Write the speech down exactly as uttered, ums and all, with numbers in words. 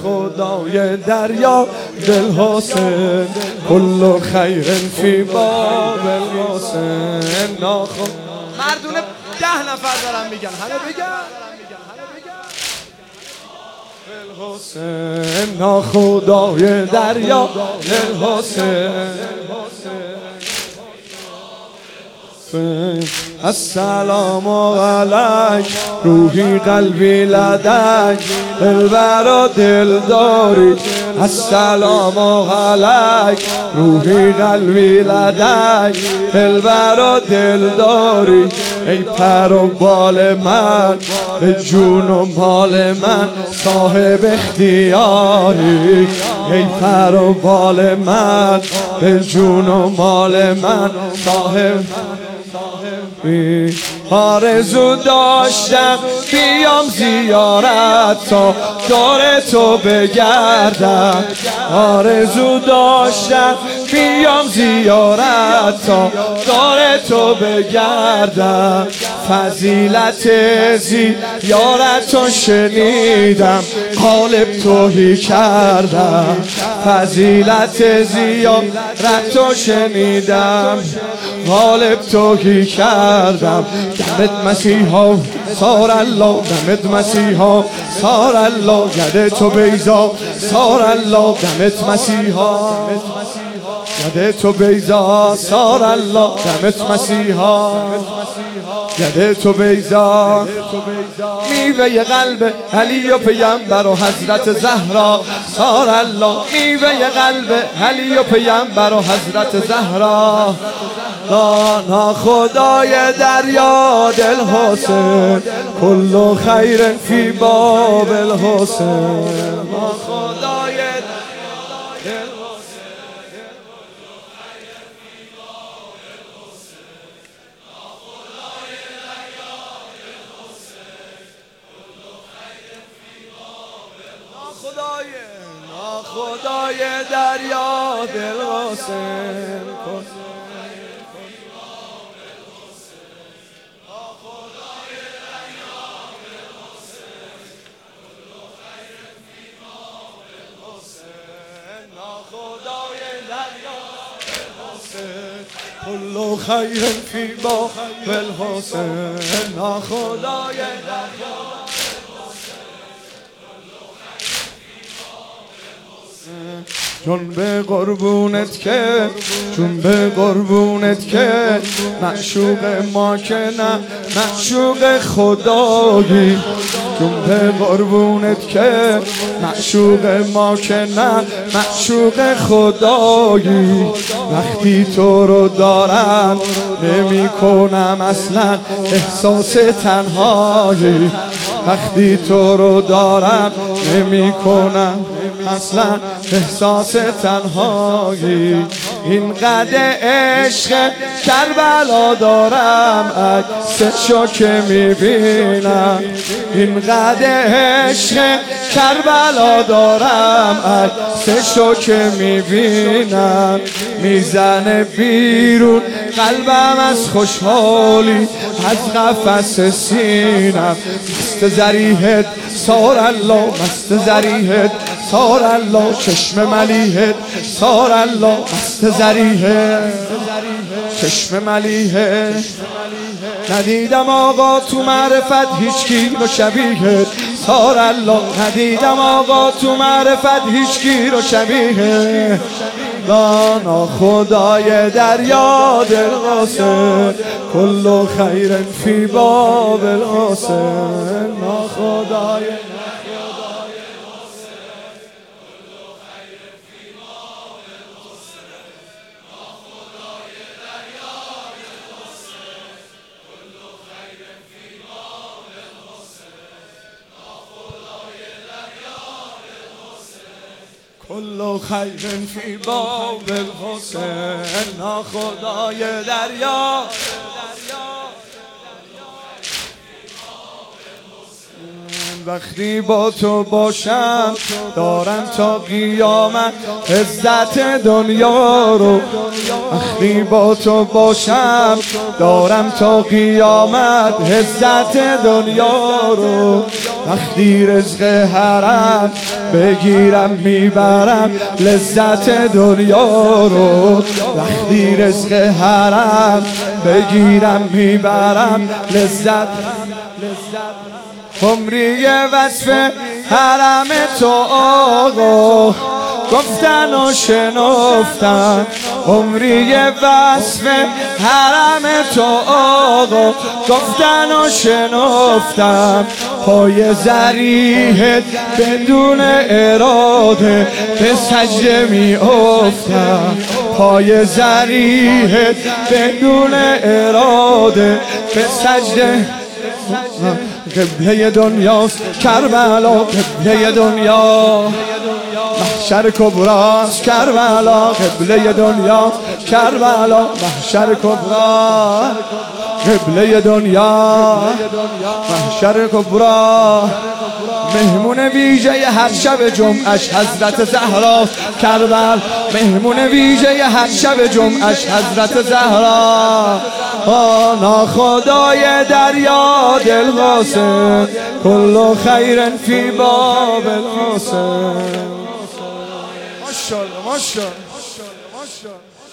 ناخدای دریا دل حسین کل خیر فی باب الحسین ناخد مردونه ده نفر دارن میگن همه بگن حسین ناخدای دریا دل حسین السلام علیک روحی قلبی لدک دلبر و دلداری السلام علیک روحی قلبی لدک دلبر و دلداری ای پر و بال من به جون و مال من صاحب اختیاری ای پر و بال من به جون و مال من صاحب آرزو داشتم بیام زیارت تا دور تو بگردم آرزو داشتم بیام زیارت تا دور تو بگردم فضیلت زیارتو شنیدم قالب توهی کردم فضیلت زیارتو شنیدم قالب توهی کردم دمت مسیحا سار الله دمت مسیحا سار الله ید تو بیزا سار الله دمت مسیحا ید تو بیزا سار الله دمت مسیحا ید تو بیزا میوه قلب علی و پیامبر و حضرت زهرا سار الله میوه قلب علی و پیامبر و حضرت زهرا ناخدای دریا دل حسین کل خیر فی باب الحسین ناخدای دل ناخدای دریا دل حسین کل خیر فی باب الحسین ناخدای دریا جون به قربونت که جون به قربونت که معشوق ما که نه معشوق خدایی جون به قربونت که معشوق ما که نه معشوق خدایی وقتی تو رو دارم نمی کنم اصلا احساس تنهایی وقتی تو رو دارم نمی کنم اصلا احساس تنهایی اینقدر عشق کربلا دارم عکسشو که میبینم اینقدر عشق کربلا دارم عکسشو که میبینم میزنه بیرون قلبم از خوشحالی از قفس سینم مست زریحت سار الله مست زریحت سار الله چشم ملیحت سار الله مست زریحت چشم ملیحت ندیدم آقا تو معرفت هیچ کی رو شبیهت سار الله ندیدم آقا تو معرفت هیچ کی رو شبیهت لانا خدای دریا دل حسین کل خیر فی باب الحسین ناخدای کل خیر فی باب الحسین ناخدای دریا وقتی با تو باشم دارم تا قیامت عزت دنیا رو. وقتی با تو باشم دارم تا قیامت عزت دنیا رو. وقتی رزق حرم بگیرم میبرم لذت دنیا رو. وقتی رزق حرم بگیرم میبرم لذت. عمری وصف حرم تو آقا گفتن و شنفتن. عمری وصف حرم تو آقا گفتن و شنفتم. پای ذریحت بدون اراده به سجده می افتم. پای ذریحت بدون اراده به سجده. قبله دنیاست کربلا، قبله دنیا محشر کبراست کربلا. قبله دنیا کربلا محشر کبرا. قبله دنیا محشر کبرا. مهمون ویژه هر شب جمعش حضرت زهرا کربل. مهمون ویژه هر شب جمعش حضرت زهرا. ناخدای دریا دل قاسم کل خیر فی باب القاسم. ماشاءالله ماشاءالله ماشاءالله.